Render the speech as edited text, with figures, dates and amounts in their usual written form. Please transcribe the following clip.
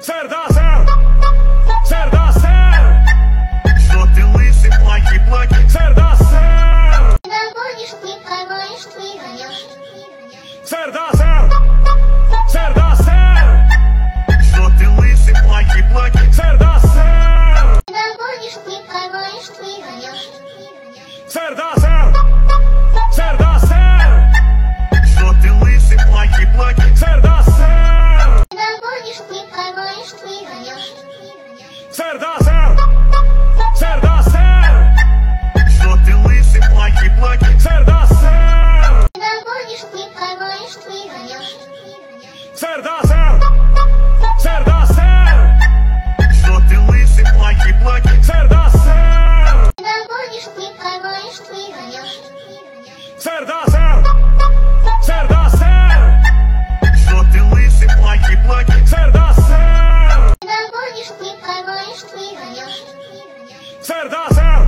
Сер, да, сер! Сер, да, сер! Что ты лысый, плаки-плаки? Сер, да, сер! Догонишь, ты поймаешь, ты гонешь. Сер, да, сер! Сер, да, сер! Что ты лысый, плаки-плаки? Сер, да, сер! Догонишь, ты поймаешь, ты гонешь. Сер, да, сер! Сер, да, сер! Что ты лысый, плаки-плаки? Сер, да, сер! Догонишь, ты поймаешь, ты гонешь. Сер, да, сер! Сер, да, сер! Что ты лысый, плаки-плаки? Сер, да, сер! Догонишь, ты поймаешь, ты гонешь. Сер, да, сер! Сер, да, сер! Что ты лысый, плаки-плаки? Сер, да, сер! Догонишь, ты поймаешь, ты гонешь. Сер, да, сер! Сер, да, сер! Что ты лысый, плаки-плаки? Сер, да, сер! Догонишь, ты поймаешь, ты гонешь. Сер, да, сер!